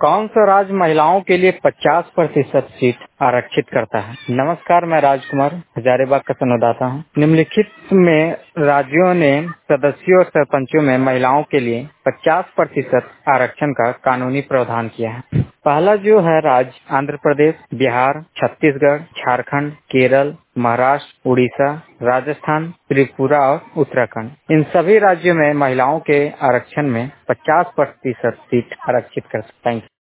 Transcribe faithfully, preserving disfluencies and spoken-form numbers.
कौन सा राज्य महिलाओं के लिए पचास प्रतिशत सीट आरक्षित करता है? नमस्कार, मैं राजकुमार हजारीबाग का संवाददाता हूँ। निम्नलिखित में राज्यों ने सदस्यों और सरपंचों में महिलाओं के लिए पचास प्रतिशत आरक्षण का कानूनी प्रावधान किया है। पहला जो है राज्य आंध्र प्रदेश, बिहार, छत्तीसगढ़, झारखंड, केरल, महाराष्ट्र, उड़ीसा, राजस्थान, त्रिपुरा और उत्तराखंड। इन सभी राज्यों में महिलाओं के आरक्षण में पचास प्रतिशत सीट आरक्षित कर सकते हैं।